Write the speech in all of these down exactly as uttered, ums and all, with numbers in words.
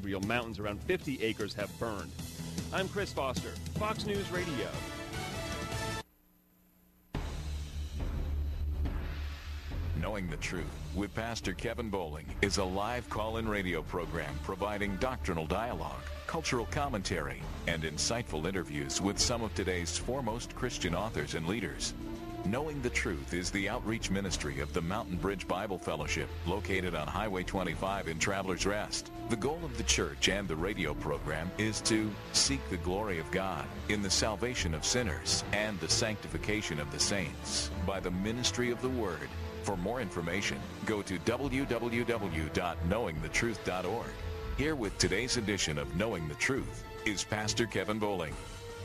Gabriel Mountains, around fifty acres have burned. I'm Chris Foster, Fox News Radio. Knowing the Truth with Pastor Kevin Bowling is a live call-in radio program providing doctrinal dialogue, cultural commentary, and insightful interviews with some of today's foremost Christian authors and leaders. Knowing the Truth is the outreach ministry of the Mountain Bridge Bible Fellowship, located on Highway twenty-five in Travelers Rest. The goal of the church and the radio program is to seek the glory of God in the salvation of sinners and the sanctification of the saints by the ministry of the Word. For more information, go to w w w dot knowing the truth dot org. Here with today's edition of Knowing the Truth is Pastor Kevin Bowling.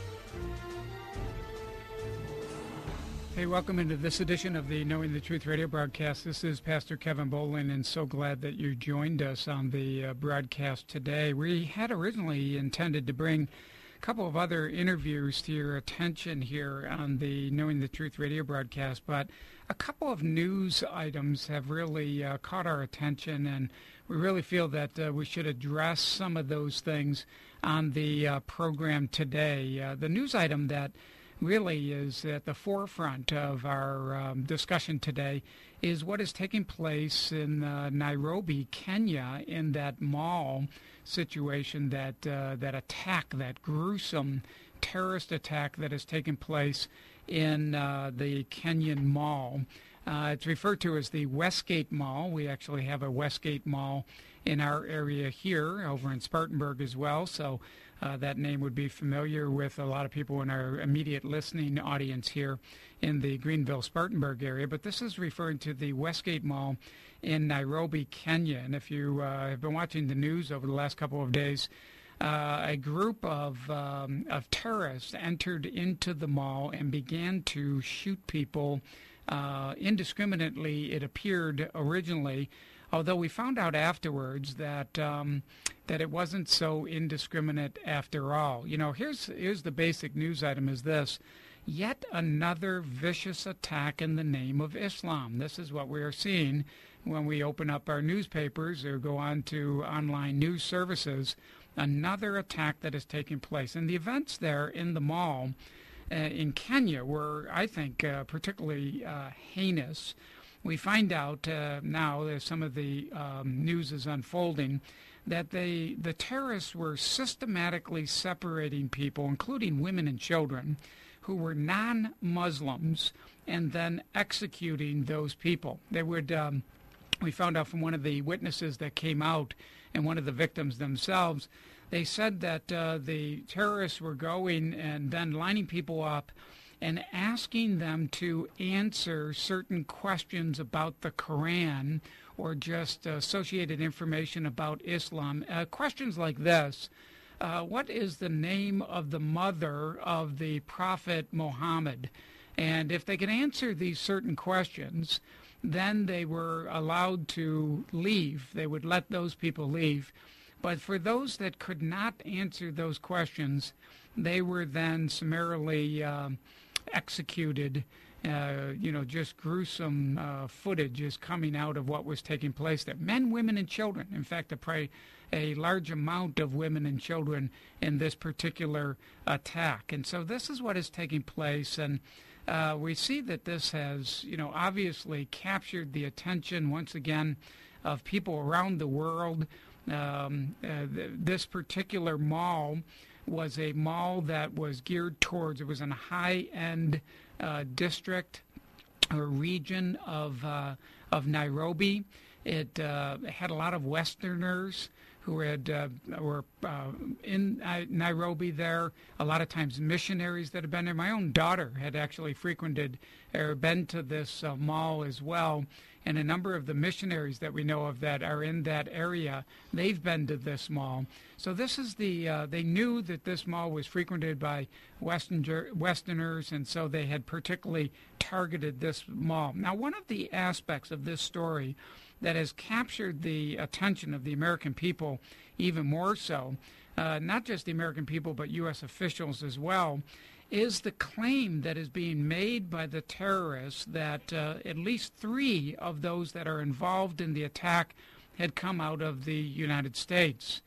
Hey, welcome into this edition of the Knowing the Truth radio broadcast. This is Pastor Kevin Bowling, and so glad that you joined us on the uh, broadcast today. We had originally intended to bring a couple of other interviews to your attention here on the Knowing the Truth radio broadcast, but a couple of news items have really uh, caught our attention, and we really feel that uh, we should address some of those things on the uh, program today. Uh, the news item that really is at the forefront of our um, discussion today is what is taking place in uh, Nairobi, Kenya, in that mall situation, that uh, that attack, that gruesome terrorist attack that has taken place in uh, the Kenyan mall. Uh, it's referred to as the Westgate Mall. We actually have a Westgate Mall in our area here, over in Spartanburg as well, so uh, that name would be familiar with a lot of people in our immediate listening audience here in the Greenville, Spartanburg area. But this is referring to the Westgate Mall in Nairobi, Kenya. And if you uh, have been watching the news over the last couple of days, Uh, a group of um, of terrorists entered into the mall and began to shoot people uh, indiscriminately, it appeared originally, although we found out afterwards that um, that it wasn't so indiscriminate after all. You know, here's here's the basic news item is this: yet another vicious attack in the name of Islam. This is what we are seeing when we open up our newspapers or go on to online news services. Another attack that is taking place. And the events there in the mall uh, in Kenya were, I think, uh, particularly uh, heinous. We find out uh, now, as some of the um, news is unfolding, that they, the terrorists were systematically separating people, including women and children, who were non-Muslims, and then executing those people. They would, um, we found out from one of the witnesses that came out, and one of the victims themselves, they said that uh, the terrorists were going and then lining people up and asking them to answer certain questions about the Quran or just associated information about Islam. Uh, questions like this: uh, what is the name of the mother of the Prophet Muhammad? And if they could answer these certain questions, then they were allowed to leave. They would let those people leave. But for those that could not answer those questions, they were then summarily uh, executed. Uh, you know, just gruesome uh, footage is coming out of what was taking place there. Men, women, and children. In fact, a, pri- a large amount of women and children in this particular attack. And so this is what is taking place. And Uh, we see that this has, you know, obviously captured the attention once again of people around the world. Um, uh, th- this particular mall was a mall that was geared towards, it was in a high-end uh, district or region of uh, of Nairobi. It uh, had a lot of Westerners who had uh, were uh, in uh, Nairobi there. A lot of times missionaries that have been there. My own daughter had actually frequented or been to this uh, mall as well. And a number of the missionaries that we know of that are in that area, they've been to this mall. So this is the, uh, they knew that this mall was frequented by Western, Westerners, and so they had particularly targeted this mall. Now, one of the aspects of this story that has captured the attention of the American people even more so, uh, not just the American people but U S officials as well, is the claim that is being made by the terrorists that uh, at least three of those that are involved in the attack had come out of the United States.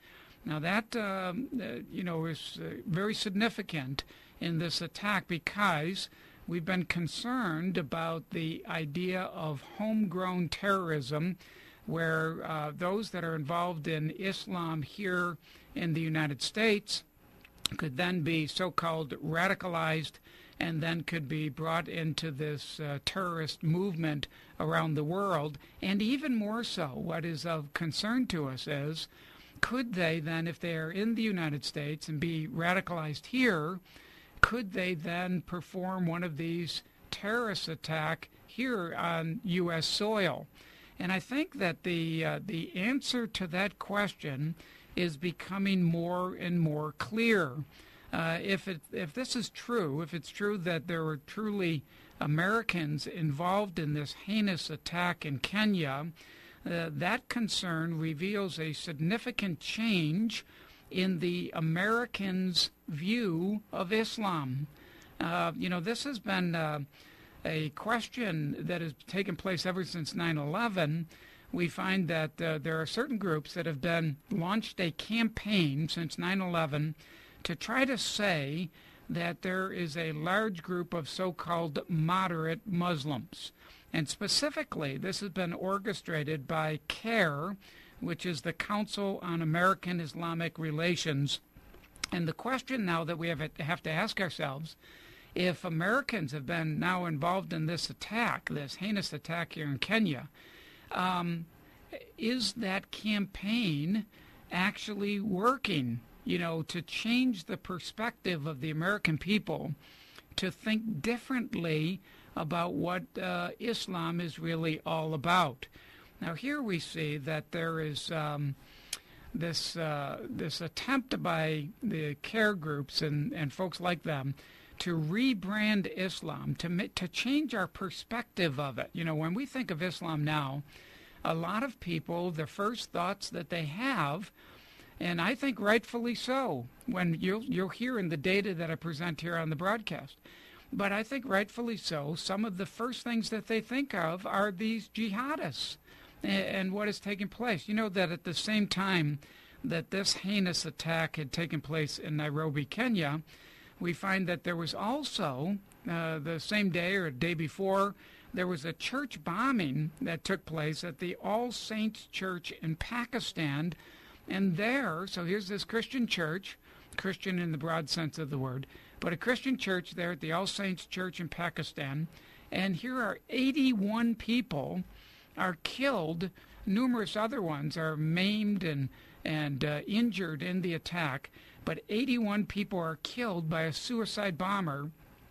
Now that, um, uh, you know, is uh, very significant in this attack because we've been concerned about the idea of homegrown terrorism, where uh, those that are involved in Islam here in the United States could then be so-called radicalized and then could be brought into this uh, terrorist movement around the world. And even more so, what is of concern to us is, could they then, if they are in the United States and be radicalized here, could they then perform one of these terrorist attacks here on U S soil? And I think that the uh, the answer to that question is becoming more and more clear. Uh, if it if this is true, if it's true that there were truly Americans involved in this heinous attack in Kenya, uh, that concern reveals a significant change in the Americans' view of Islam. Uh, you know, this has been uh, a question that has taken place ever since nine eleven. We find that uh, there are certain groups that have been launched a campaign since nine eleven to try to say that there is a large group of so-called moderate Muslims. And specifically, this has been orchestrated by CAIR, which is the Council on American Islamic Relations. And the question now that we have, have to ask ourselves, if Americans have been now involved in this attack, this heinous attack here in Kenya, um, is that campaign actually working, you know, to change the perspective of the American people to think differently about what uh, Islam is really all about? Now, here we see that there is um, this uh, this attempt by the CAIR groups and, and folks like them to rebrand Islam, to ma- to change our perspective of it. You know, when we think of Islam now, a lot of people, the first thoughts that they have, and I think rightfully so, when you'll, you'll hear in the data that I present here on the broadcast, but I think rightfully so, some of the first things that they think of are these jihadists and what is taking place. You know that at the same time that this heinous attack had taken place in Nairobi, Kenya, we find that there was also, uh, the same day or a day before, there was a church bombing that took place at the All Saints Church in Pakistan. And there, so here's this Christian church, Christian in the broad sense of the word, but a Christian church there at the All Saints Church in Pakistan, and here are eighty-one people are killed. Numerous other ones are maimed and, and uh, injured in the attack, but eighty-one people are killed by a suicide bomber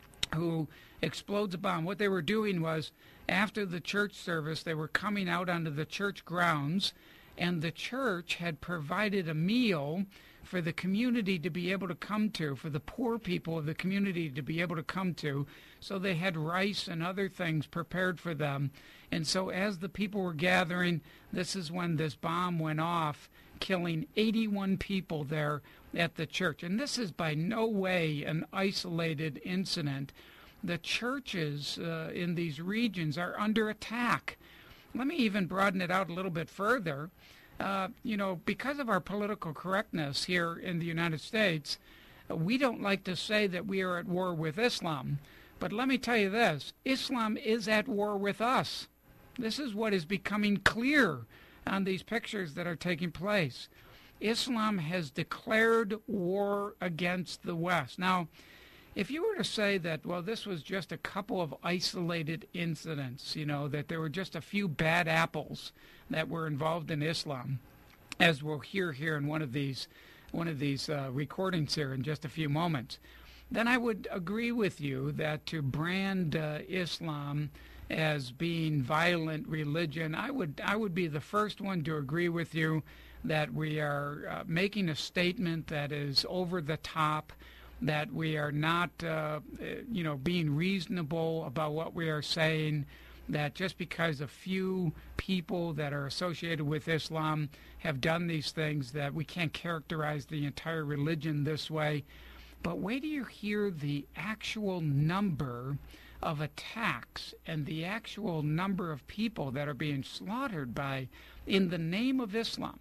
who explodes a bomb. What they were doing was, after the church service, they were coming out onto the church grounds, and the church had provided a meal for the community to be able to come to, for the poor people of the community to be able to come to. So they had rice and other things prepared for them. And so as the people were gathering, this is when this bomb went off, killing eighty-one people there at the church. And this is by no way an isolated incident. The churches uh, in these regions are under attack. Let me even broaden it out a little bit further. Uh, you know, because of our political correctness here in the United States, uh, we don't like to say that we are at war with Islam. But let me tell you this, Islam is at war with us. This is what is becoming clear on these pictures that are taking place. Islam has declared war against the West. Now, if you were to say that, well, this was just a couple of isolated incidents, you know, that there were just a few bad apples that were involved in Islam, as we'll hear here in one of these one of these uh, recordings here in just a few moments, then I would agree with you that to brand uh, Islam as being violent religion, I would I would be the first one to agree with you that we are uh, making a statement that is over the top, that we are not, uh, you know, being reasonable about what we are saying, that just because a few people that are associated with Islam have done these things, that we can't characterize the entire religion this way. But wait till you hear the actual number of attacks and the actual number of people that are being slaughtered by in the name of Islam.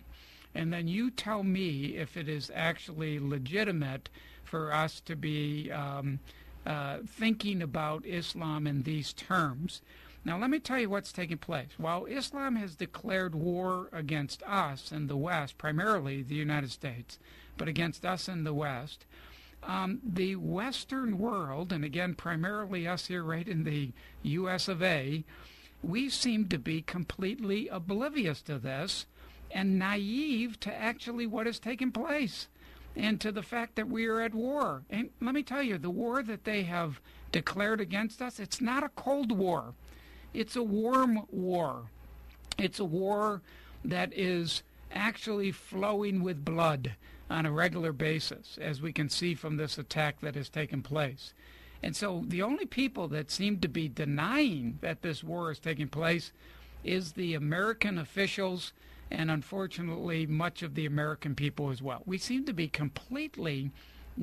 and then you tell me if it is actually legitimate for us to be um, uh, thinking about Islam in these terms. Now, let me tell you what's taking place. While Islam has declared war against us in the West, primarily the United States, but against us in the West, um, the Western world, and again, primarily us here right in the U S of A, we seem to be completely oblivious to this and naive to actually what is taking place and to the fact that we are at war. And let me tell you, the war that they have declared against us, it's not a Cold War. It's a warm war. It's a war that is actually flowing with blood on a regular basis, as we can see from this attack that has taken place. And so the only people that seem to be denying that this war is taking place is the American officials and, unfortunately, much of the American people as well. We seem to be completely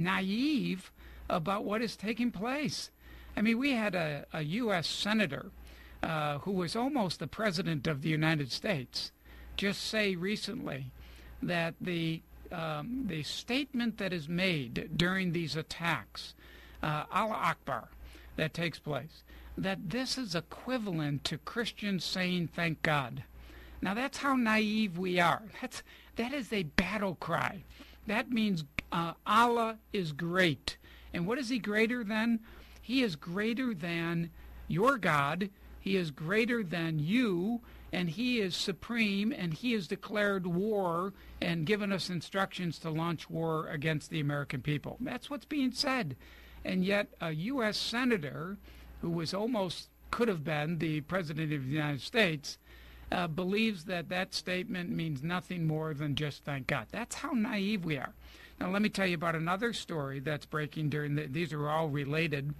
naive about what is taking place. I mean, we had a, a U S senator uh, who was almost the president of the United States just say recently that the um, the statement that is made during these attacks, uh, Allah Akbar, that takes place, that this is equivalent to Christians saying thank God. Now that's how naive we are. That's that is a battle cry. That means uh, Allah is great. And what is he greater than? He is greater than your God. He is greater than you, and he is supreme, and he has declared war and given us instructions to launch war against the American people. That's what's being said. And yet a U S senator who was almost could have been the president of the United States uh, believes that that statement means nothing more than just thank God. That's how naive we are. Now let me tell you about another story that's breaking during the, these are all related.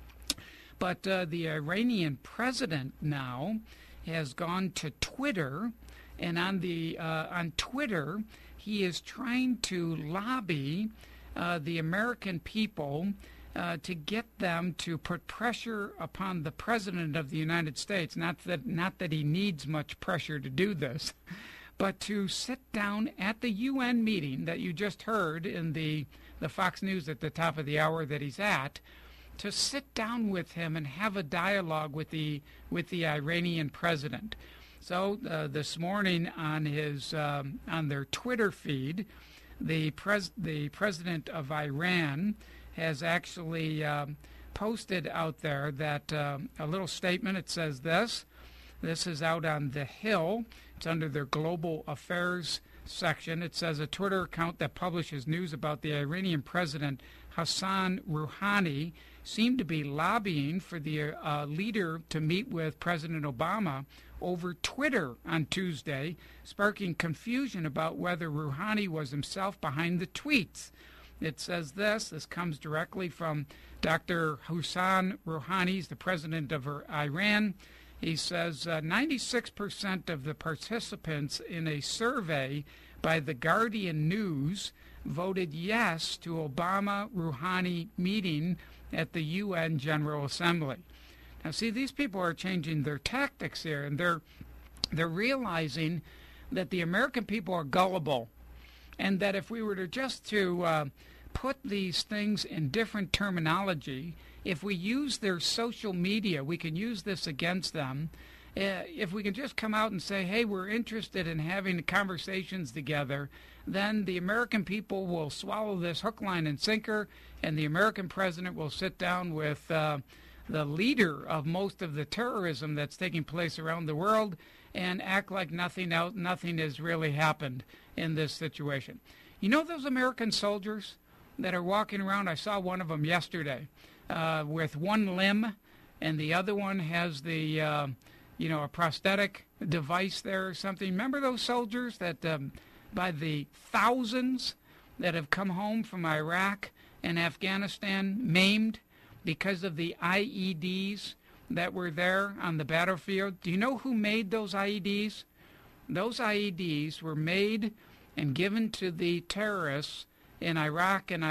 But uh, the Iranian president now has gone to Twitter, and on the uh, on Twitter he is trying to lobby uh, the American people uh, to get them to put pressure upon the president of the United States. Not that not that he needs much pressure to do this, but to sit down at the U N meeting that you just heard in the the Fox News at the top of the hour that he's at, to sit down with him and have a dialogue with the with the Iranian president. So uh, this morning on his um, on their Twitter feed, the pres the president of Iran has actually um, posted out there that uh, a little statement. It says this. This is out on The Hill. It's under their Global Affairs section. It says a Twitter account that publishes news about the Iranian president Hassan Rouhani seemed to be lobbying for the uh, leader to meet with President Obama over Twitter on Tuesday, sparking confusion about whether Rouhani was himself behind the tweets. It says this. This comes directly from Doctor Hassan Rouhani, he's the president of Iran. He says uh, ninety-six percent of the participants in a survey by The Guardian News voted yes to Obama-Rouhani meeting at the U N General Assembly. Now, see, these people are changing their tactics here, and they're they're realizing that the American people are gullible, and that if we were to just to uh, put these things in different terminology, if we use their social media, we can use this against them. Uh, if we can just come out and say, hey, we're interested in having conversations together, then the American people will swallow this hook, line, and sinker, and the American president will sit down with uh, the leader of most of the terrorism that's taking place around the world and act like nothing else, nothing has really happened in this situation. You know those American soldiers that are walking around? I saw one of them yesterday uh, with one limb, and the other one has the... Uh, you know, a prosthetic device there or something. Remember those soldiers that um, by the thousands that have come home from Iraq and Afghanistan maimed because of the I E Ds that were there on the battlefield? Do you know who made those I E Ds? Those I E Ds were made and given to the terrorists in Iraq and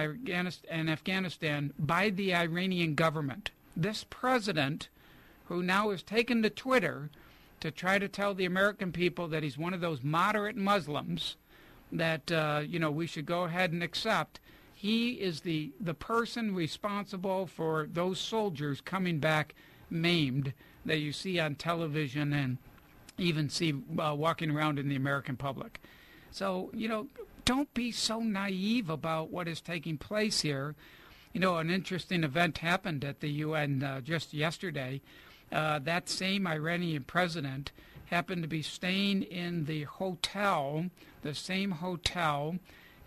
Afghanistan by the Iranian government. This president, who now has taken to Twitter to try to tell the American people that he's one of those moderate Muslims that, uh, you know, we should go ahead and accept. He is the, the person responsible for those soldiers coming back maimed that you see on television and even see uh, walking around in the American public. So, you know, don't be so naive about what is taking place here. You know, an interesting event happened at the U N uh, just yesterday. Uh, that same Iranian president happened to be staying in the hotel, the same hotel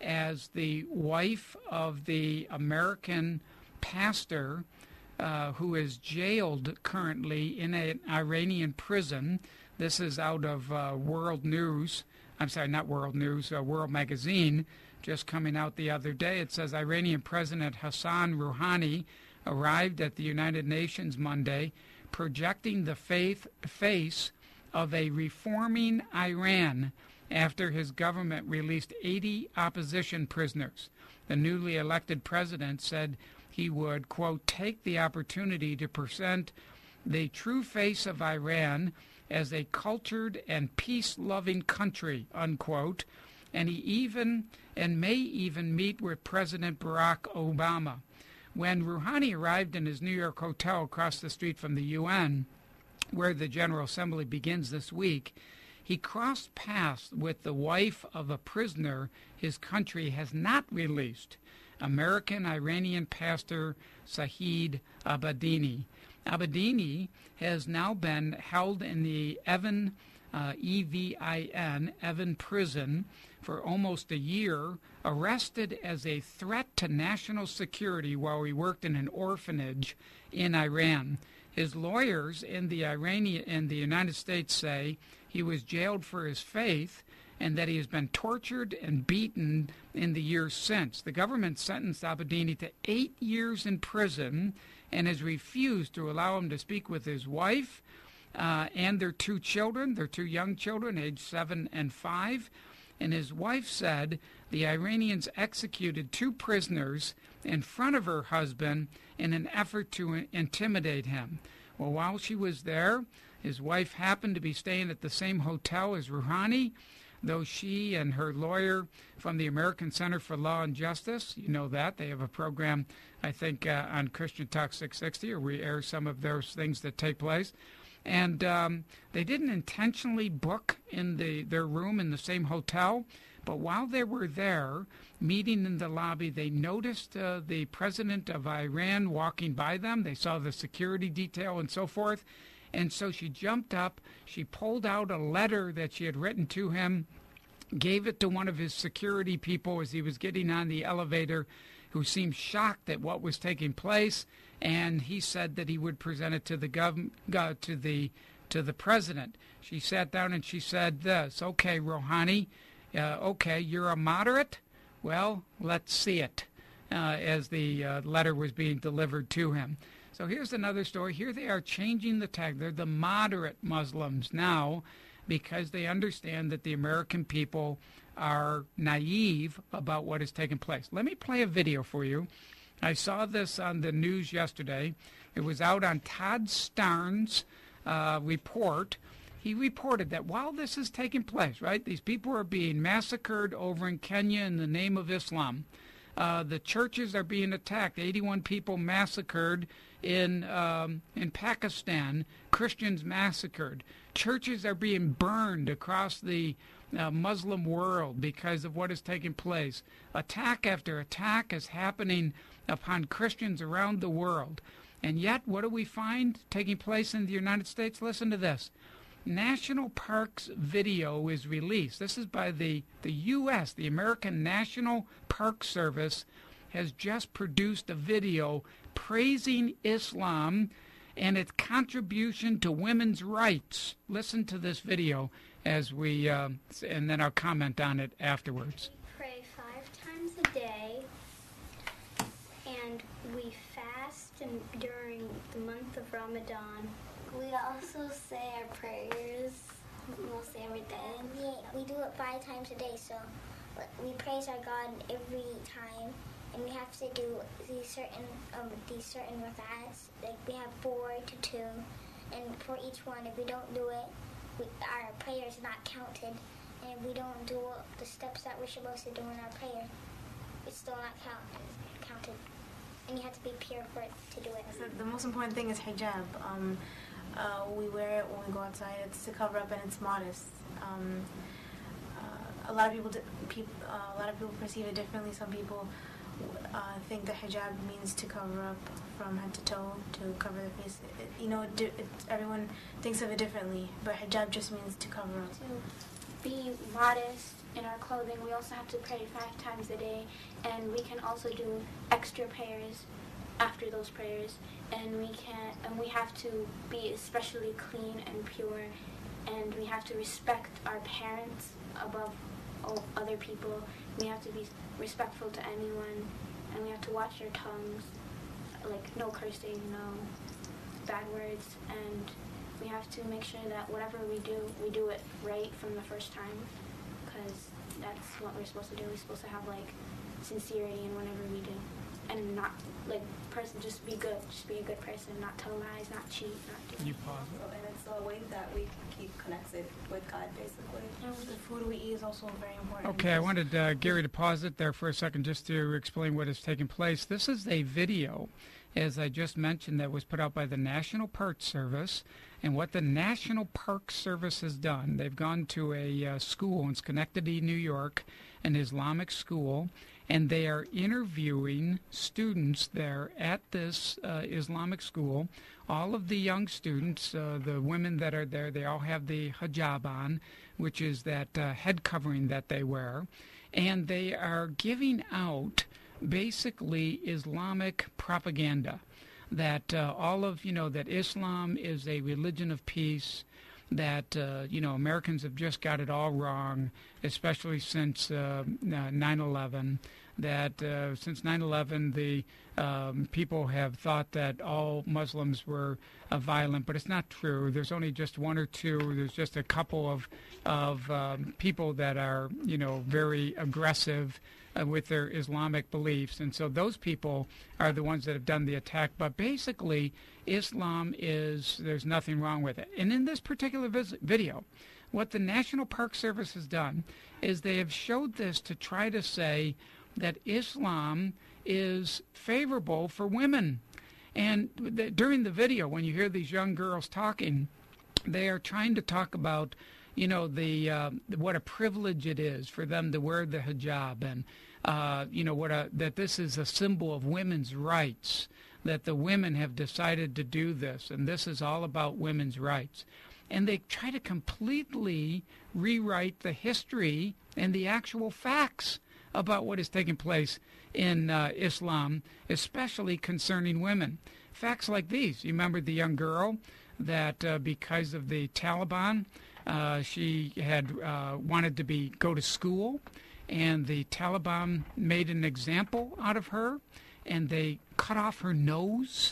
as the wife of the American pastor uh, who is jailed currently in an Iranian prison. This is out of uh, World News. I'm sorry, not World News, uh, World Magazine, just coming out the other day. It says Iranian President Hassan Rouhani arrived at the United Nations Monday, projecting the faith, face of a reforming Iran after his government released eighty opposition prisoners. The newly elected president said he would, quote, take the opportunity to present the true face of Iran as a cultured and peace-loving country, unquote, and he even and may even meet with President Barack Obama. When Rouhani arrived in his New York hotel across the street from the U N, where the General Assembly begins this week, he crossed paths with the wife of a prisoner his country has not released, American-Iranian pastor Saeed Abedini. Abedini has now been held in the Evin, uh, E V I N, Evin prison for almost a year, arrested as a threat to national security while he worked in an orphanage in Iran. His lawyers in the Iranian in the United States say he was jailed for his faith and that he has been tortured and beaten in the years since. The government sentenced Abedini to eight years in prison and has refused to allow him to speak with his wife uh, and their two children, their two young children, aged seven and five. And his wife said the Iranians executed two prisoners in front of her husband in an effort to intimidate him. Well, while she was there, his wife happened to be staying at the same hotel as Rouhani, though she and her lawyer from the American Center for Law and Justice, you know that, they have a program, I think, uh, on Christian Talk six sixty, where we air some of those things that take place. And um, they didn't intentionally book in the their room in the same hotel, but while they were there, meeting in the lobby, they noticed uh, the president of Iran walking by them. They saw the security detail and so forth. And so she jumped up, she pulled out a letter that she had written to him, gave it to one of his security people as he was getting on the elevator, who seemed shocked at what was taking place, and he said that he would present it to the gov- uh, to the to the president. She sat down and she said this, okay, Rouhani, uh, okay, you're a moderate? Well, let's see it, uh, as the uh, letter was being delivered to him. So here's another story. Here they are changing the tag. They're the moderate Muslims now because they understand that the American people are naive about what has taken place. Let me play a video for you. I saw this on the news yesterday. It was out on Todd Starnes' uh, report. He reported that while this is taking place, right, these people are being massacred over in Kenya in the name of Islam. Uh, the churches are being attacked. eighty-one people massacred in um, in Pakistan. Christians massacred. Churches are being burned across the uh, Muslim world because of what is taking place. Attack after attack is happening upon Christians around the world. And yet, what do we find taking place in the United States? Listen to this. National Parks video is released. This is by the, the U S, the American National Park Service, has just produced a video praising Islam and its contribution to women's rights. Listen to this video as we, uh, and then I'll comment on it afterwards. We pray five times a day, and we fast and during the month of Ramadan. We also say our prayers mostly every day. And we, we do it five times a day, so we praise our God every time. And we have to do these certain um, these certain rak'ahs. Like we have four to two, and for each one, if we don't do it, we, our prayer is not counted. and we don't do the steps that we're supposed to do in our prayer, it's still not count, counted. And you have to be pure for it to do it. So the most important thing is hijab. Um, uh, we wear it when we go outside. It's to cover up and it's modest. Um, uh, a lot of people, do, people uh, a lot of people perceive it differently. Some people uh, think that hijab means to cover up from head to toe, to cover the face. It, you know, it, it, everyone thinks of it differently, but hijab just means to cover up. To be modest in our clothing, we also have to pray five times a day, and we can also do extra prayers after those prayers, and we can and we have to be especially clean and pure, and we have to respect our parents above all other people. We have to be respectful to anyone, and we have to watch our tongues, like no cursing, no bad words, and we have to make sure that whatever we do, we do it right from the first time, because that's what we're supposed to do. We're supposed to have like sincerity in whatever we do, and not like person just be good, just be a good person, not tell lies, not cheat, not do. You pause. And it's a way that we keep connected with God, basically. And the food we eat is also very important. Okay, I wanted uh, Gary to pause it there for a second just to explain what is taking place. This is a video, as I just mentioned, that was put out by the National Park Service. And what the National Park Service has done, they've gone to a uh, school in Schenectady, New York, an Islamic school, and they are interviewing students there at this uh, Islamic school. All of the young students, uh, the women that are there, they all have the hijab on, which is that uh, head covering that they wear, and they are giving out basically Islamic propaganda. That uh, all of, you know, that Islam is a religion of peace, that, uh, you know, Americans have just got it all wrong, especially since uh, nine eleven, that uh, since nine eleven the um, people have thought that all Muslims were uh, violent, but it's not true. There's only just one or two. There's just a couple of, of um, people that are, you know, very aggressive Uh, with their Islamic beliefs, and so those people are the ones that have done the attack. But basically, Islam is, there's nothing wrong with it. And in this particular vis- video, what the National Park Service has done is they have showed this to try to say that Islam is favorable for women. And th- during the video, when you hear these young girls talking, they are trying to talk about, you know, the uh, what a privilege it is for them to wear the hijab, and uh, you know what a, that this is a symbol of women's rights, that the women have decided to do this, and this is all about women's rights. And they try to completely rewrite the history and the actual facts about what is taking place in uh, Islam, especially concerning women. Facts like these. You remember the young girl that uh, because of the Taliban, Uh, she had uh, wanted to be go to school, and the Taliban made an example out of her, and they cut off her nose,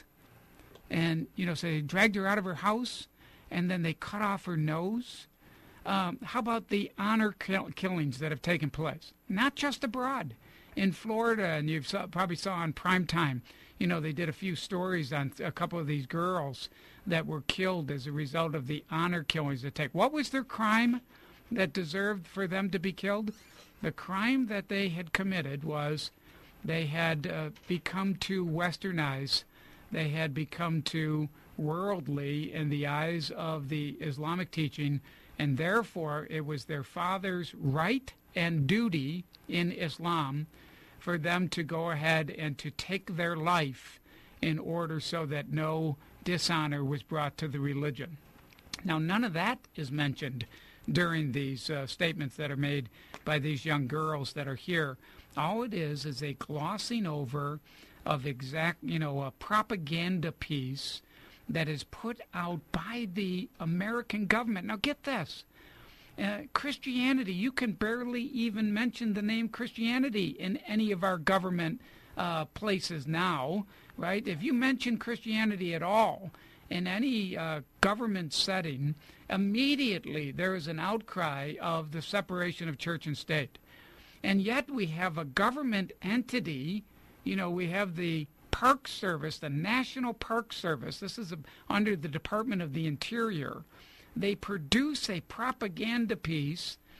and you know, so they dragged her out of her house, and then they cut off her nose. Um, how about the honor kill- killings that have taken place? Not just abroad, in Florida, and you probably saw on prime time. You know, they did a few stories on a couple of these girls that were killed as a result of the honor killings attack. What was their crime that deserved for them to be killed? The crime that they had committed was they had uh, become too westernized. They had become too worldly in the eyes of the Islamic teaching, and therefore it was their father's right and duty in Islam for them to go ahead and to take their life in order so that no dishonor was brought to the religion. Now, none of that is mentioned during these uh, statements that are made by these young girls that are here. All it is is a glossing over of exact, you know, a propaganda piece that is put out by the American government. Now, get this. Uh, Christianity, you can barely even mention the name Christianity in any of our government uh, places now, right? If you mention Christianity at all in any uh, government setting, immediately there is an outcry of the separation of church and state. And yet we have a government entity, you know, we have the Park Service, the National Park Service. This is a, under the Department of the Interior. They produce a propaganda piece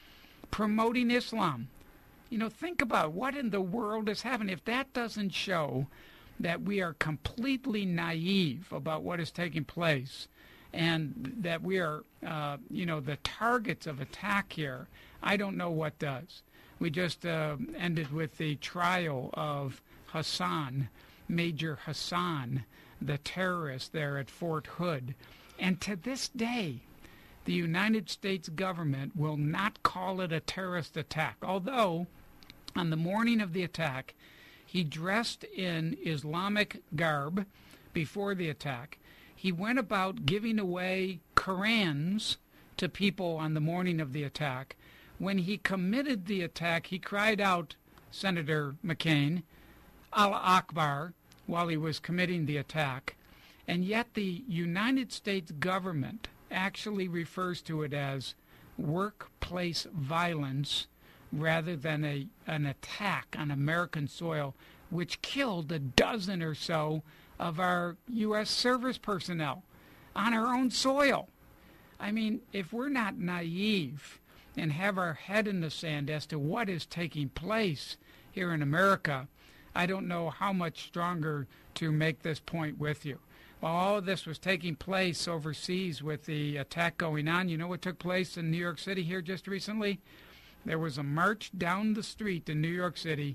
promoting Islam. You know, think about what in the world is happening. If that doesn't show that we are completely naive about what is taking place and that we are, uh, you know, the targets of attack here, I don't know what does. We just uh, ended with the trial of Hassan, Major Hassan, the terrorist there at Fort Hood. And to this day, the United States government will not call it a terrorist attack, although on the morning of the attack, he dressed in Islamic garb before the attack. He went about giving away Korans to people on the morning of the attack. When he committed the attack, he cried out, Senator McCain, Allah Akbar, while he was committing the attack. And yet the United States government actually refers to it as workplace violence rather than a an attack on American soil, which killed a dozen or so of our U S service personnel on our own soil. I mean, if we're not naive and have our head in the sand as to what is taking place here in America, I don't know how much stronger to make this point with you. While all of this was taking place overseas with the attack going on, you know what took place in New York City here just recently? There was a march down the street in New York City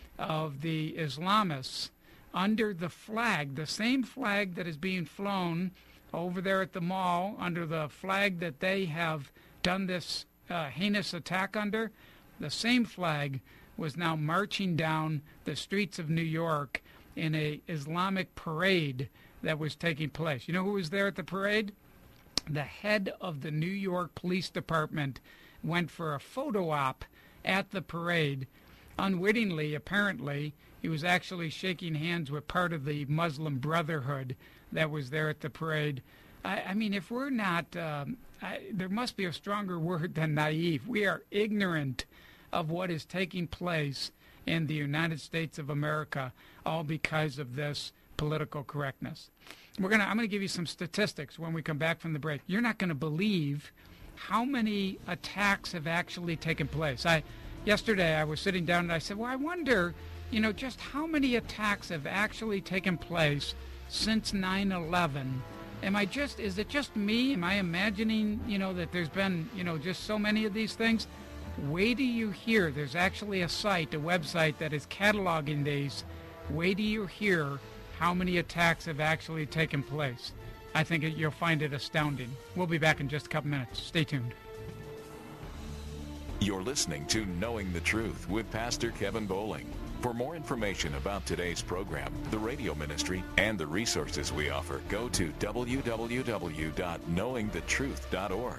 of the Islamists under the flag, the same flag that is being flown over there at the mall, under the flag that they have done this uh, heinous attack under. The same flag was now marching down the streets of New York in a Islamic parade that was taking place. You know who was there at the parade? The head of the New York Police Department went for a photo op at the parade. Unwittingly, apparently, he was actually shaking hands with part of the Muslim Brotherhood that was there at the parade. I, I mean, if we're not, um, I, there must be a stronger word than naive. We are ignorant of what is taking place in the United States of America, all because of this political correctness. We're gonna. I'm gonna give you some statistics when we come back from the break. You're not gonna believe how many attacks have actually taken place. I, yesterday I was sitting down and I said, well, I wonder, you know, just how many attacks have actually taken place since nine eleven. Am I just? Is it just me? Am I imagining, you know, that there's been, you know, just so many of these things? Wait till you hear. There's actually a site, a website that is cataloging these. Wait till you hear how many attacks have actually taken place. I think it, you'll find it astounding. We'll be back in just a couple minutes. Stay tuned. You're listening to Knowing the Truth with Pastor Kevin Bowling. For more information about today's program, the radio ministry, and the resources we offer, go to w w w dot knowing the truth dot org.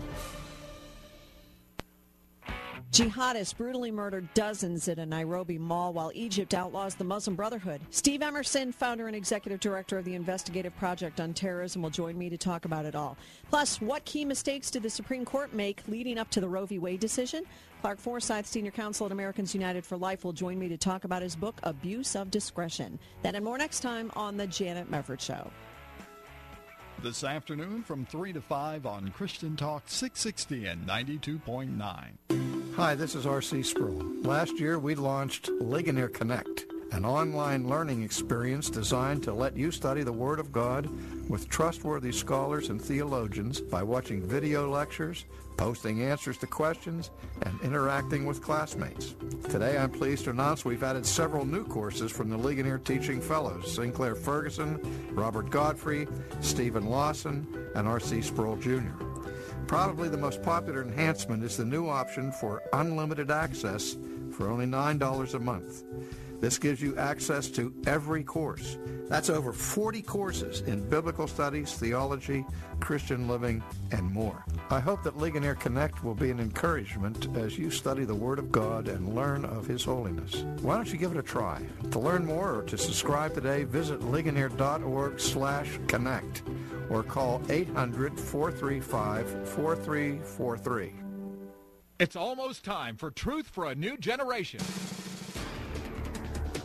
Jihadists brutally murdered dozens at a Nairobi mall while Egypt outlaws the Muslim Brotherhood. Steve Emerson, founder and executive director of the Investigative Project on Terrorism, will join me to talk about it all. Plus, what key mistakes did the Supreme Court make leading up to the Roe v. Wade decision? Clark Forsyth, senior counsel at Americans United for Life, will join me to talk about his book, Abuse of Discretion. That and more next time on The Janet Mefford Show. This afternoon from three to five on Christian Talk six sixty and ninety-two point nine. Hi, this is R C Sproul. Last year we launched Ligonier Connect, an online learning experience designed to let you study the Word of God with trustworthy scholars and theologians by watching video lectures, posting answers to questions, and interacting with classmates. Today I'm pleased to announce we've added several new courses from the Ligonier Teaching Fellows, Sinclair Ferguson, Robert Godfrey, Stephen Lawson, and R C Sproul Junior Probably the most popular enhancement is the new option for unlimited access for only nine dollars a month. This gives you access to every course. That's over forty courses in biblical studies, theology, Christian living, and more. I hope that Ligonier Connect will be an encouragement as you study the Word of God and learn of His holiness. Why don't you give it a try? To learn more or to subscribe today, visit ligonier dot org slash connect or call eight hundred, four three five, four three four three. It's almost time for Truth for a New Generation.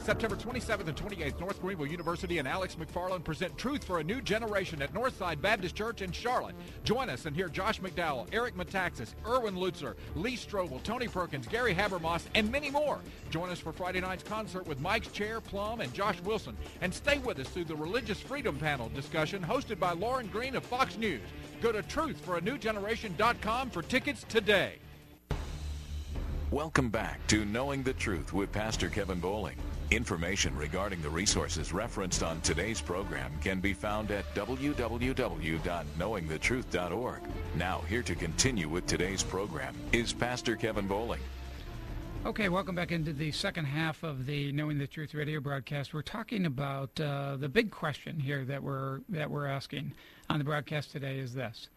September twenty-seventh and twenty-eighth, North Greenville University and Alex McFarland present Truth for a New Generation at Northside Baptist Church in Charlotte. Join us and hear Josh McDowell, Eric Metaxas, Erwin Lutzer, Lee Strobel, Tony Perkins, Gary Habermas, and many more. Join us for Friday night's concert with Mike's Chair, Plum, and Josh Wilson. And stay with us through the Religious Freedom Panel discussion hosted by Lauren Green of Fox News. Go to truth for a new generation dot com for tickets today. Welcome back to Knowing the Truth with Pastor Kevin Bowling. Information regarding the resources referenced on today's program can be found at w w w dot knowing the truth dot org. Now, here to continue with today's program is Pastor Kevin Bowling. Okay, welcome back into the second half of the Knowing the Truth radio broadcast. We're talking about uh, the big question here that we're that we're asking on the broadcast today is this: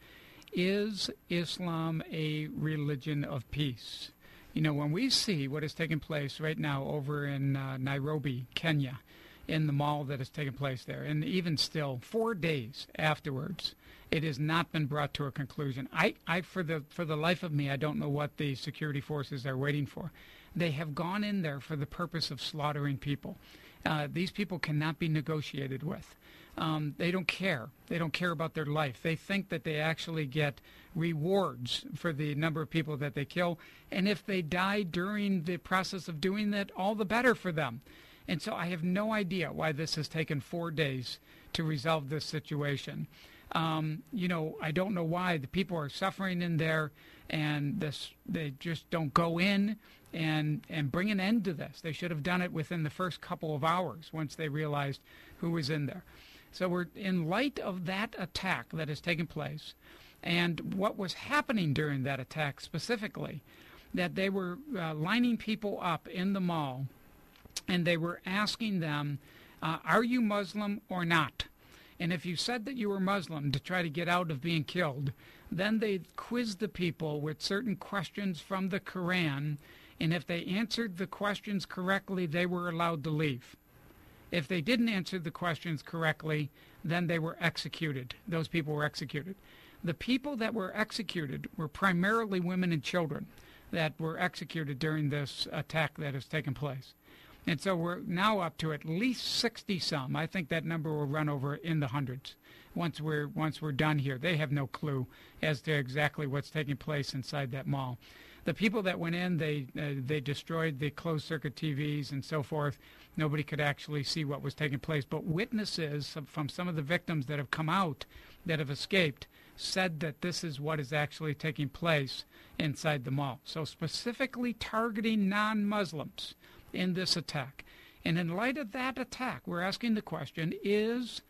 is Islam a religion of peace? You know, when we see what is taking place right now over in uh, Nairobi, Kenya, in the mall that has taken place there, and even still, four days afterwards, it has not been brought to a conclusion. I, I for the for the life of me, I don't know what the security forces are waiting for. They have gone in there for the purpose of slaughtering people. Uh, these people cannot be negotiated with. Um, they don't care. They don't care about their life. They think that they actually get rewards for the number of people that they kill. And if they die during the process of doing that, all the better for them. And so I have no idea why this has taken four days to resolve this situation. Um, you know, I don't know why. The people are suffering in there, and this they just don't go in and and bring an end to this. They should have done it within the first couple of hours once they realized who was in there. So we're in light of that attack that has taken place and what was happening during that attack specifically, that they were uh, lining people up in the mall and they were asking them, uh, are you Muslim or not? And if you said that you were Muslim to try to get out of being killed, then they quizzed the people with certain questions from the Quran, and if they answered the questions correctly, they were allowed to leave. If they didn't answer the questions correctly, then they were executed. Those people were executed. The people that were executed were primarily women and children that were executed during this attack that has taken place. And so we're now up to at least sixty some. I think that number will run over in the hundreds once we're once we're done here. They have no clue as to exactly what's taking place inside that mall. The people that went in, they uh, they destroyed the closed-circuit T Vs and so forth. Nobody could actually see what was taking place. But witnesses from some of the victims that have come out, that have escaped, said that this is what is actually taking place inside the mall. So specifically targeting non-Muslims in this attack. And in light of that attack, we're asking the question, is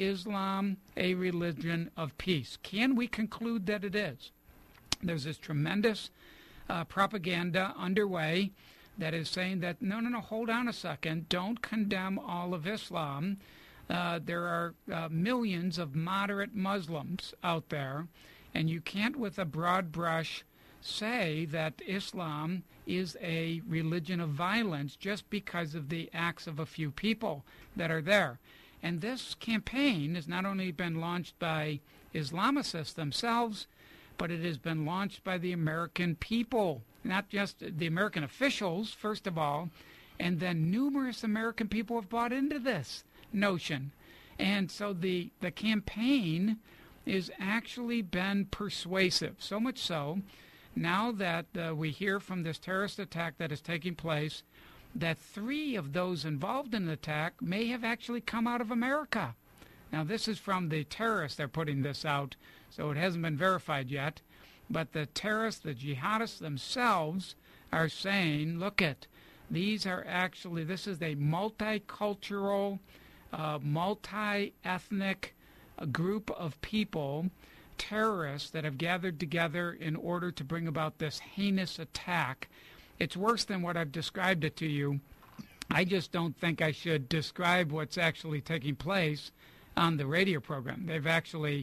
Islam a religion of peace? Can we conclude that it is? There's this tremendous uh, propaganda underway that is saying that, no, no, no, hold on a second, don't condemn all of Islam. Uh, there are uh, millions of moderate Muslims out there, and you can't with a broad brush say that Islam is a religion of violence just because of the acts of a few people that are there. And this campaign has not only been launched by Islamicists themselves, but it has been launched by the American people, not just the American officials, first of all, and then numerous American people have bought into this notion. And so the, the campaign has actually been persuasive, so much so now that uh, we hear from this terrorist attack that is taking place, that three of those involved in the attack may have actually come out of America. Now, this is from the terrorists. They're putting this out, so it hasn't been verified yet. But the terrorists, the jihadists themselves, are saying, look it, these are actually, this is a multicultural, uh, multi-ethnic uh, group of people, terrorists that have gathered together in order to bring about this heinous attack. It's worse than what I've described it to you. I just don't think I should describe what's actually taking place on the radio program. They've actually,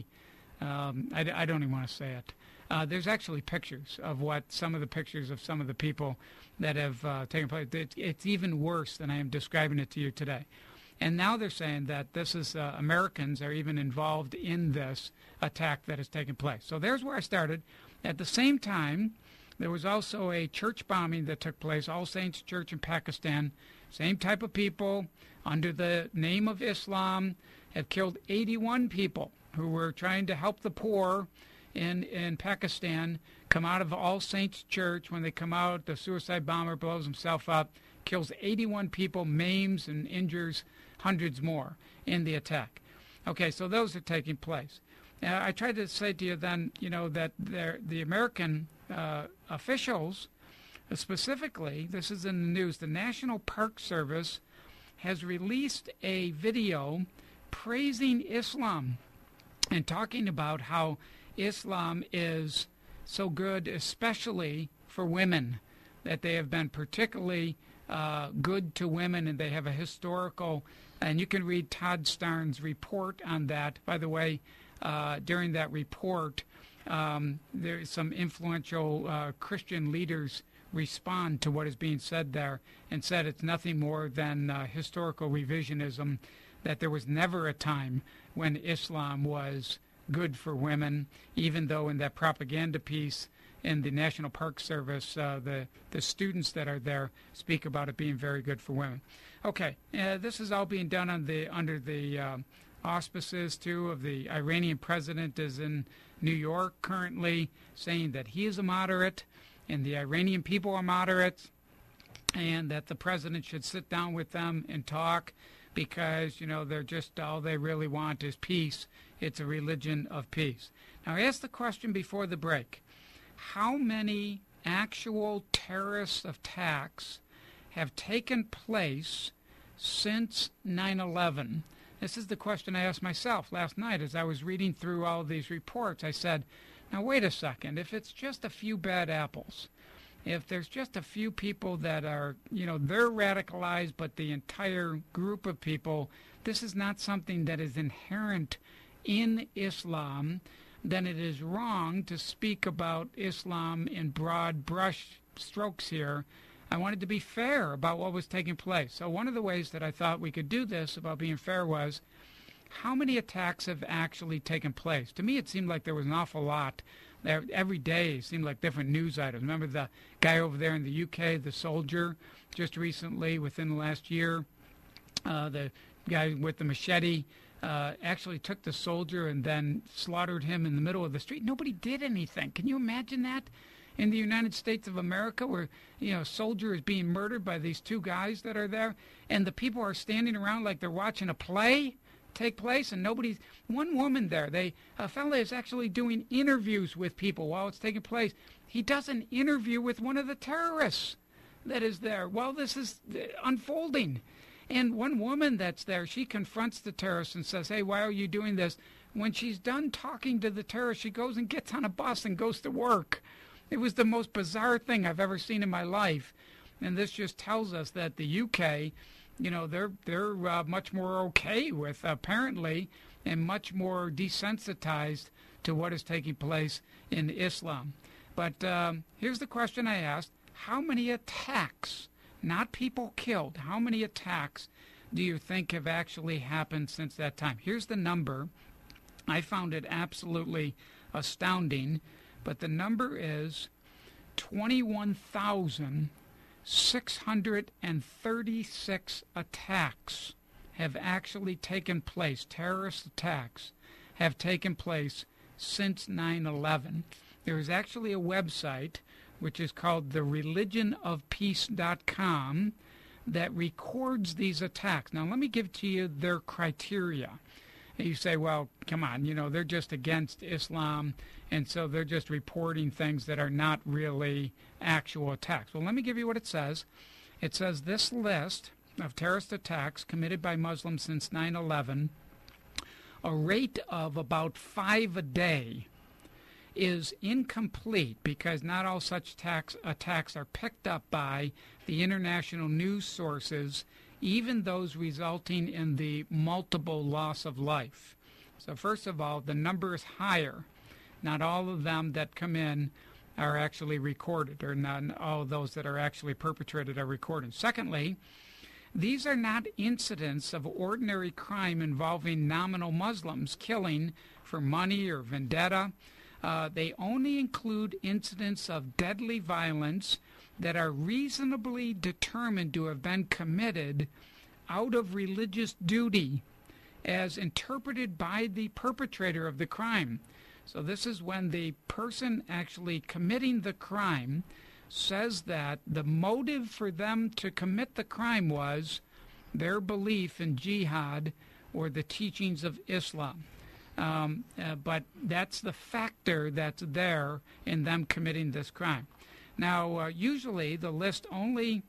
um, I, I don't even want to say it. Uh, there's actually pictures of what some of the pictures of some of the people that have uh, taken place. It, it's even worse than I am describing it to you today. And now they're saying that this is uh, Americans are even involved in this attack that has taken place. So there's where I started. At the same time, there was also a church bombing that took place, All Saints Church in Pakistan, same type of people, under the name of Islam, have killed eighty-one people who were trying to help the poor in, in Pakistan come out of All Saints Church. When they come out, the suicide bomber blows himself up, kills eighty-one people, maims and injures hundreds more in the attack. Okay, so those are taking place. Uh, I tried to say to you then, you know, that the American uh, officials, uh, specifically, this is in the news, the National Park Service has released a video praising Islam and talking about how Islam is so good, especially for women, that they have been particularly uh, good to women, and they have a historical, and you can read Todd Starnes' report on that. By the way, uh, during that report, um, there's some influential uh, Christian leaders respond to what is being said there and said it's nothing more than uh, historical revisionism, that there was never a time when Islam was good for women, even though in that propaganda piece in the National Park Service, uh, the, the students that are there speak about it being very good for women. Okay, uh, this is all being done on the, under the uh, auspices, too, of the Iranian president is in New York currently saying that he is a moderate and the Iranian people are moderates, and that the president should sit down with them and talk, because, you know, they're just, all they really want is peace. It's a religion of peace. Now, I asked the question before the break, how many actual terrorist attacks have taken place since nine eleven? This is the question I asked myself last night as I was reading through all of these reports. I said, now, wait a second, if it's just a few bad apples, if there's just a few people that are, you know, they're radicalized, but the entire group of people, this is not something that is inherent in Islam, then it is wrong to speak about Islam in broad brush strokes here. I wanted to be fair about what was taking place. So one of the ways that I thought we could do this about being fair was, how many attacks have actually taken place? To me, it seemed like there was an awful lot. There, every day seemed like different news items. Remember the guy over there in the U K, the soldier, just recently, within the last year, uh, the guy with the machete uh, actually took the soldier and then slaughtered him in the middle of the street. Nobody did anything. Can you imagine that? In the United States of America, where, you know, a soldier is being murdered by these two guys that are there, and the people are standing around like they're watching a play take place, and nobody's, one woman there, they, a fellow is actually doing interviews with people while it's taking place. He does an interview with one of the terrorists that is there while this is unfolding. And one woman that's there, she confronts the terrorist and says, hey, why are you doing this? When she's done talking to the terrorist, she goes and gets on a bus and goes to work. It was the most bizarre thing I've ever seen in my life. And this just tells us that the U K, you know, they're they're uh, much more okay with, apparently, and much more desensitized to what is taking place in Islam. But um, here's the question I asked. How many attacks, not people killed, how many attacks do you think have actually happened since that time? Here's the number. I found it absolutely astounding, but the number is twenty-one thousand six hundred thirty-six attacks have actually taken place, terrorist attacks have taken place since nine eleven. There is actually a website which is called the religion of peace dot com that records these attacks. Now, let me give to you their criteria. And you say, well, come on, you know, they're just against Islam, and so they're just reporting things that are not really actual attacks. Well, let me give you what it says. It says this list of terrorist attacks committed by Muslims since nine eleven, a rate of about five a day, is incomplete because not all such attacks, attacks are picked up by the international news sources, even those resulting in the multiple loss of life. So first of all, the number is higher. Not all of them that come in are actually recorded, or not all of those that are actually perpetrated are recorded. Secondly, these are not incidents of ordinary crime involving nominal Muslims killing for money or vendetta. Uh, they only include incidents of deadly violence that are reasonably determined to have been committed out of religious duty as interpreted by the perpetrator of the crime. So this is when the person actually committing the crime says that the motive for them to commit the crime was their belief in jihad or the teachings of Islam. Um, uh, but that's the factor that's there in them committing this crime. Now, uh, usually the list only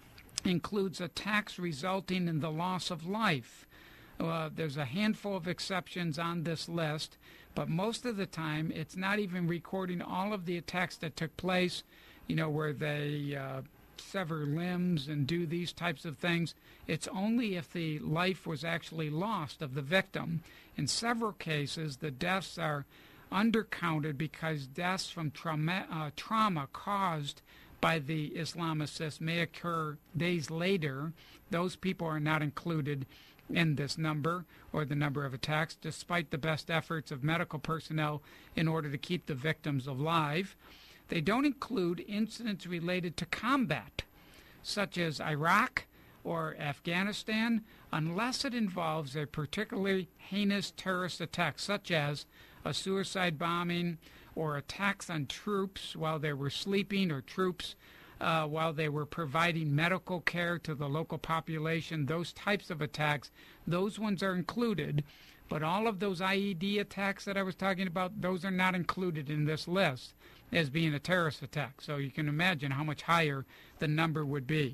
includes attacks resulting in the loss of life. Uh, there's a handful of exceptions on this list, but most of the time it's not even recording all of the attacks that took place, you know, where they uh, sever limbs and do these types of things. It's only if the life was actually lost of the victim. In several cases, the deaths are undercounted because deaths from trauma, uh, trauma caused by the Islamicists may occur days later. Those people are not included in this number or the number of attacks, despite the best efforts of medical personnel in order to keep the victims alive. They don't include incidents related to combat, such as Iraq or Afghanistan, unless it involves a particularly heinous terrorist attack, such as a suicide bombing or attacks on troops while they were sleeping, or troops uh, while they were providing medical care to the local population. Those types of attacks, those ones are included. But all of those I E D attacks that I was talking about, those are not included in this list as being a terrorist attack. So you can imagine how much higher the number would be.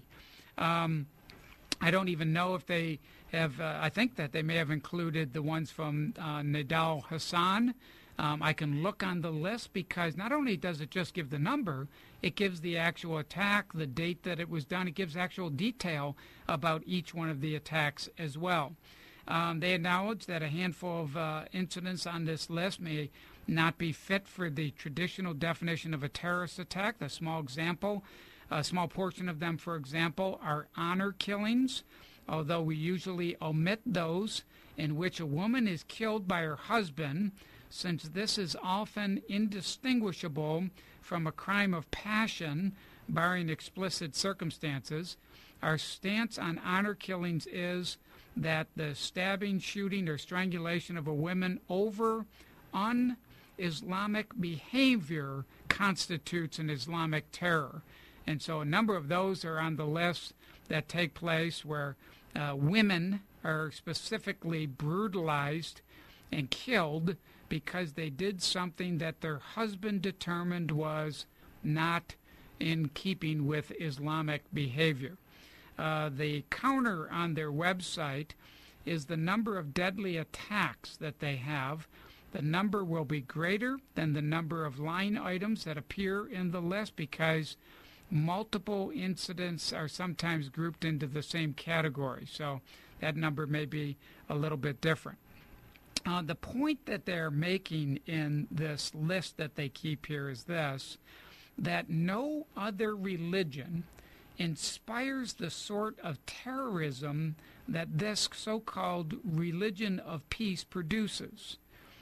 Um, I don't even know if they have, uh, I think that they may have included the ones from uh, Nidal Hassan. Um, I can look on the list because not only does it just give the number, it gives the actual attack, the date that it was done. It gives actual detail about each one of the attacks as well. Um, they acknowledge that a handful of uh, incidents on this list may not be fit for the traditional definition of a terrorist attack. A small example, a small portion of them, for example, are honor killings, although we usually omit those in which a woman is killed by her husband, since this is often indistinguishable from a crime of passion, barring explicit circumstances. Our stance on honor killings is that the stabbing, shooting, or strangulation of a woman over un-Islamic behavior constitutes an Islamic terror. And so a number of those are on the list that take place where uh, women are specifically brutalized and killed because they did something that their husband determined was not in keeping with Islamic behavior. Uh, the counter on their website is the number of deadly attacks that they have. The number will be greater than the number of line items that appear in the list because multiple incidents are sometimes grouped into the same category. So that number may be a little bit different. Uh, the point that they're making in this list that they keep here is this, that no other religion inspires the sort of terrorism that this so-called religion of peace produces.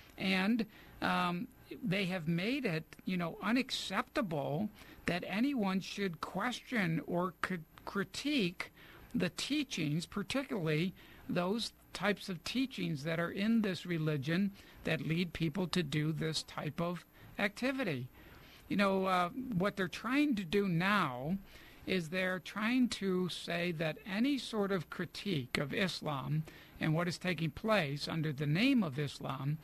And um, they have made it, you know, unacceptable that anyone should question or could critique the teachings, particularly those types of teachings that are in this religion that lead people to do this type of activity. You know, uh, what they're trying to do now is they're trying to say that any sort of critique of Islam and what is taking place under the name of Islam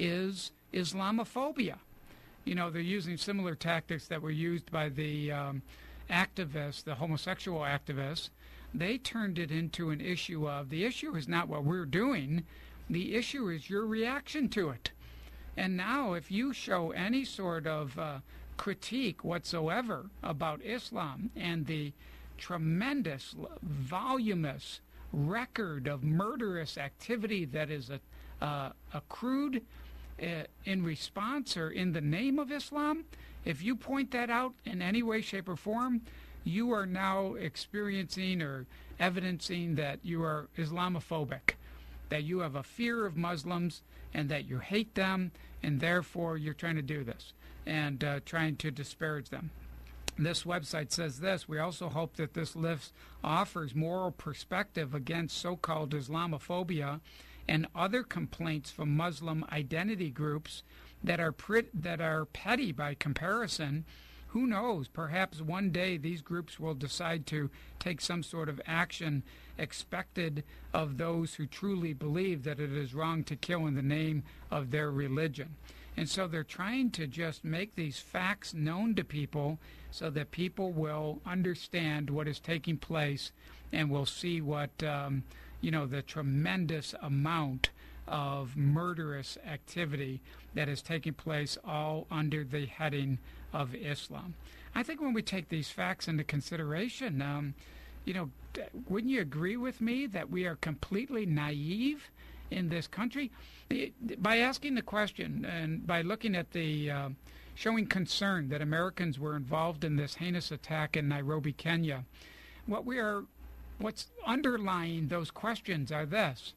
is Islamophobia. You know, they're using similar tactics that were used by the um, activists, the homosexual activists. They turned it into an issue of, the issue is not what we're doing, the issue is your reaction to it. And now if you show any sort of uh, critique whatsoever about Islam and the tremendous, voluminous record of murderous activity that is a, uh, accrued uh, in response or in the name of Islam, if you point that out in any way, shape, or form, you are now experiencing or evidencing that you are Islamophobic, that you have a fear of Muslims and that you hate them, and therefore you're trying to do this and uh, trying to disparage them. This website says this: we also hope that this list offers moral perspective against so-called Islamophobia and other complaints from Muslim identity groups that are prit- that are petty by comparison. Who knows? Perhaps one day these groups will decide to take some sort of action expected of those who truly believe that it is wrong to kill in the name of their religion. And so they're trying to just make these facts known to people so that people will understand what is taking place and will see what, um, you know, the tremendous amount of murderous activity that is taking place all under the heading of Islam. I think when we take these facts into consideration, um, you know, wouldn't you agree with me that we are completely naive in this country? By asking the question and by looking at the uh, showing concern that Americans were involved in this heinous attack in Nairobi, Kenya, what we are, what's underlying those questions are this: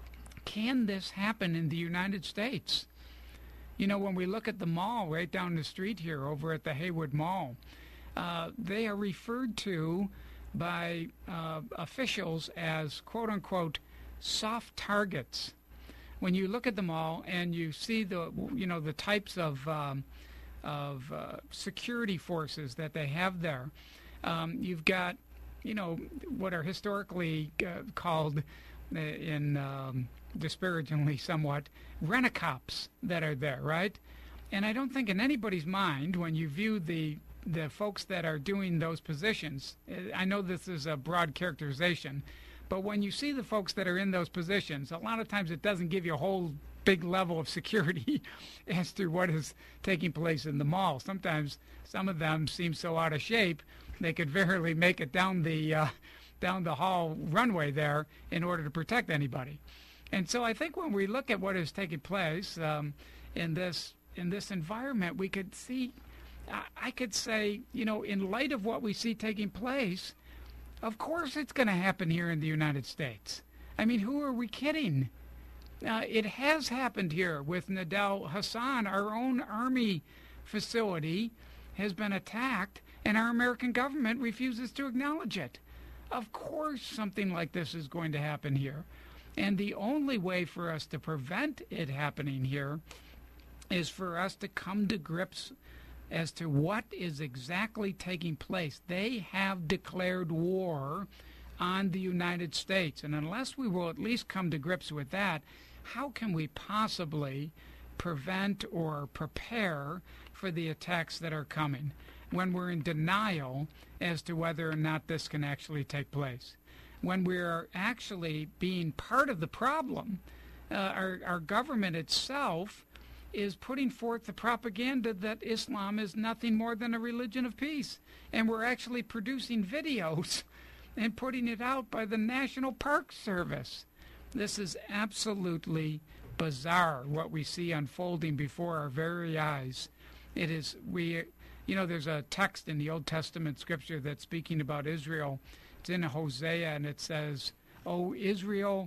can this happen in the United States? You know, when we look at the mall right down the street here over at the Haywood Mall, uh, they are referred to by uh, officials as quote-unquote soft targets. When you look at the mall and you see the, you know, the types of um, of uh, security forces that they have there, um, you've got, you know, what are historically uh, called in um, disparagingly somewhat, rent-a-cops that are there, right? And I don't think in anybody's mind, when you view the the folks that are doing those positions, I know this is a broad characterization, but when you see the folks that are in those positions, a lot of times it doesn't give you a whole big level of security as to what is taking place in the mall. Sometimes some of them seem so out of shape they could barely make it down the uh, down the hall runway there in order to protect anybody. And so I think when we look at what is taking place um, in this in this environment, we could see, I could say, you know, in light of what we see taking place, of course it's going to happen here in the United States. I mean, who are we kidding? Uh, it has happened here with Nadal Hassan. Our own Army facility has been attacked, and our American government refuses to acknowledge it. Of course something like this is going to happen here. And the only way for us to prevent it happening here is for us to come to grips as to what is exactly taking place. They have declared war on the United States. And unless we will at least come to grips with that, how can we possibly prevent or prepare for the attacks that are coming when we're in denial as to whether or not this can actually take place? When we're actually being part of the problem, uh, our, our government itself is putting forth the propaganda that Islam is nothing more than a religion of peace. And we're actually producing videos and putting it out by the National Park Service. This is absolutely bizarre, what we see unfolding before our very eyes. It is, we, you know, there's a text in the Old Testament scripture that's speaking about Israel. It's in Hosea, and it says, "O Israel,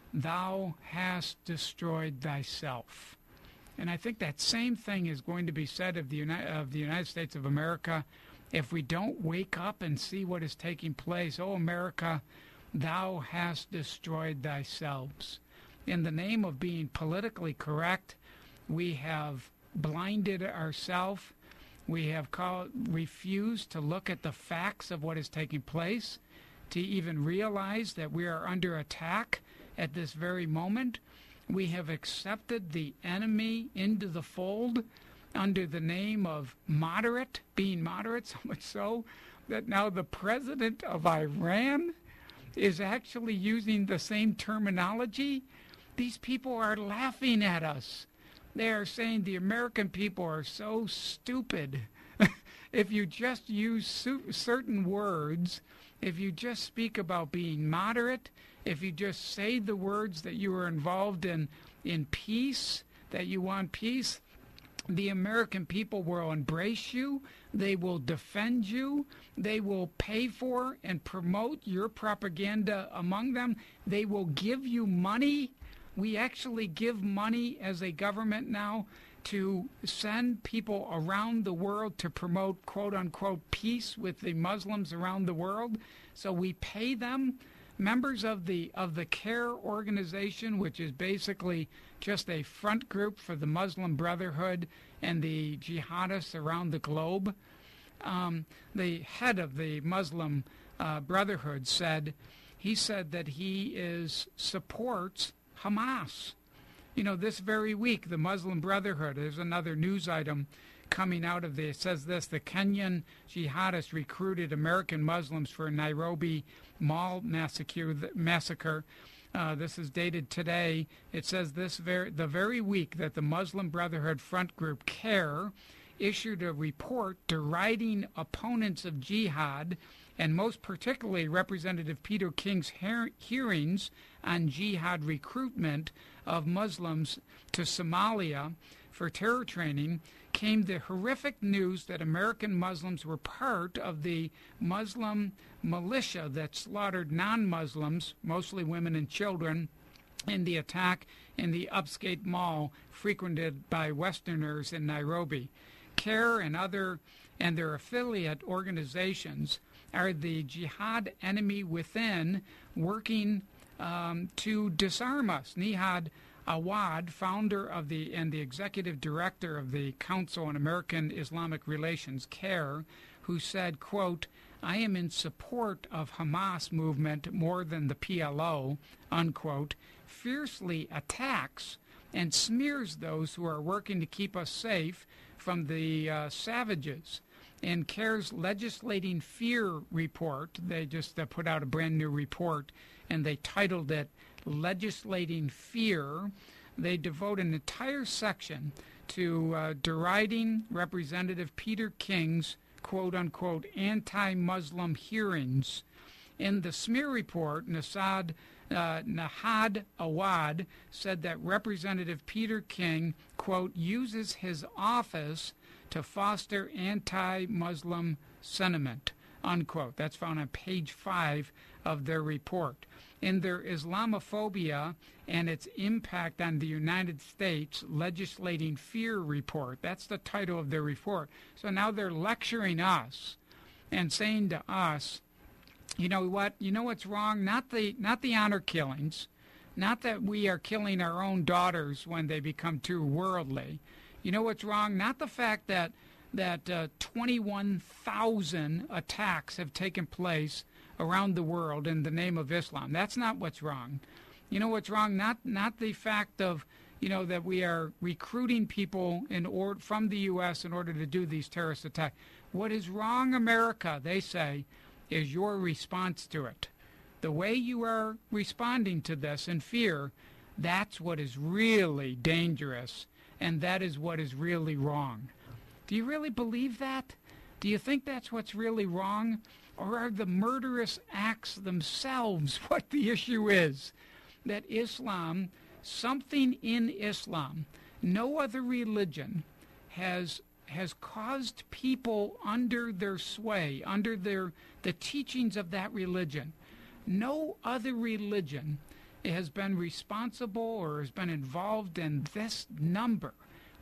thou hast destroyed thyself." And I think that same thing is going to be said of the, Uni- of the United States of America if we don't wake up and see what is taking place. "O America, thou hast destroyed thyself." In the name of being politically correct, we have blinded ourselves. We have called, refused to look at the facts of what is taking place, to even realize that we are under attack at this very moment. We have accepted the enemy into the fold under the name of moderate, being moderate, so much so that now the president of Iran is actually using the same terminology. These people are laughing at us. They are saying the American people are so stupid. If you just use su- certain words, if you just speak about being moderate, if you just say the words that you are involved in in peace, that you want peace, the American people will embrace you. They will defend you. They will pay for and promote your propaganda among them. They will give you money. We actually give money as a government now to send people around the world to promote quote-unquote peace with the Muslims around the world. So we pay them. Members of the of the CARE organization, which is basically just a front group for the Muslim Brotherhood and the jihadists around the globe. Um, the head of the Muslim uh, Brotherhood said, he said that he is supports Hamas. You know, this very week, the Muslim Brotherhood, there's another news item coming out of this. It says this: the Kenyan jihadists recruited American Muslims for a Nairobi mall massacre. massacre. Uh, this is dated today. It says this very, the very week that the Muslim Brotherhood front group CARE issued a report deriding opponents of jihad, and most particularly Representative Peter King's hear- hearings on jihad recruitment of Muslims to Somalia for terror training, came the horrific news that American Muslims were part of the Muslim militia that slaughtered non-Muslims, mostly women and children, in the attack in the Upstate Mall frequented by Westerners in Nairobi. CARE and other and their affiliate organizations are the jihad enemy within, working um, to disarm us. Nihad Awad, founder of the and the executive director of the Council on American Islamic Relations, CARE, who said, quote, "I am in support of Hamas movement more than the P L O," unquote, fiercely attacks and smears those who are working to keep us safe from the uh, savages. In CARE's Legislating Fear report, they just uh, put out a brand new report, and they titled it Legislating Fear. They devote an entire section to uh, deriding Representative Peter King's quote-unquote anti-Muslim hearings. In the smear report, Nasad uh, Nahad Awad said that Representative Peter King, quote, uses his office to foster anti-Muslim sentiment, unquote. That's found on page five of their report. In their Islamophobia and its impact on the United States Legislating Fear report, that's the title of their report. So now they're lecturing us and saying to us, you know what, you know what's wrong? Not the not the honor killings, not that we are killing our own daughters when they become too worldly. You know what's wrong? Not the fact that that uh, twenty-one thousand attacks have taken place around the world in the name of Islam. That's not what's wrong. You know what's wrong? Not not the fact of, you know, that we are recruiting people in or from the U S in order to do these terrorist attacks. What is wrong, America, they say, is your response to it. The way you are responding to this in fear, that's what is really dangerous, and that is what is really wrong. Do you really believe that? Do you think that's what's really wrong? Or are the murderous acts themselves what the issue is? That Islam, something in Islam, no other religion has has caused people under their sway, under their the teachings of that religion. No other religion has been responsible or has been involved in this number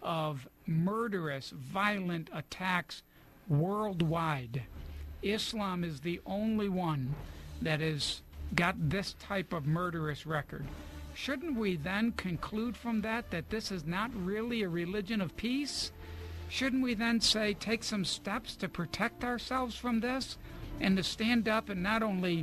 of murderous, violent attacks worldwide. Islam is the only one that has got this type of murderous record. Shouldn't we then conclude from that that this is not really a religion of peace? Shouldn't we then say, take some steps to protect ourselves from this and to stand up and not only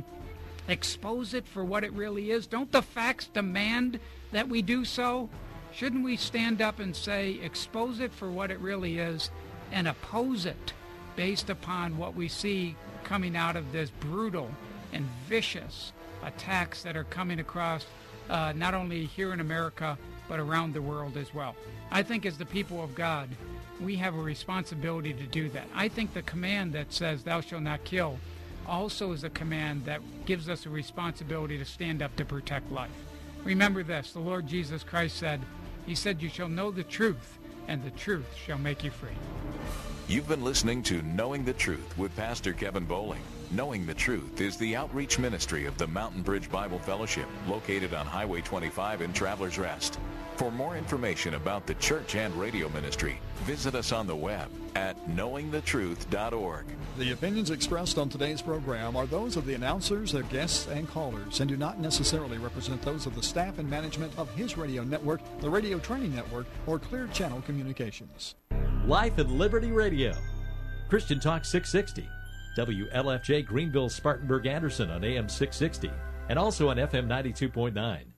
expose it for what it really is? Don't the facts demand that we do so? Shouldn't we stand up and say, expose it for what it really is and oppose it based upon what we see coming out of this brutal and vicious attacks that are coming across uh, not only here in America, but around the world as well? I think as the people of God, we have a responsibility to do that. I think the command that says, thou shalt not kill, also is a command that gives us a responsibility to stand up to protect life. Remember this, the Lord Jesus Christ said, he said, you shall know the truth, and the truth shall make you free. You've been listening to Knowing the Truth with Pastor Kevin Bowling. Knowing the Truth is the outreach ministry of the Mountain Bridge Bible Fellowship, located on Highway twenty-five in Travelers Rest. For more information about the church and radio ministry, visit us on the web at knowing the truth dot org. The opinions expressed on today's program are those of the announcers, their guests, and callers, and do not necessarily represent those of the staff and management of his radio network, the Radio Training Network, or Clear Channel Communications. Life and Liberty Radio. Christian Talk six sixty. W L F J Greenville, Spartanburg, Anderson on A M six sixty. And also on F M ninety-two point nine.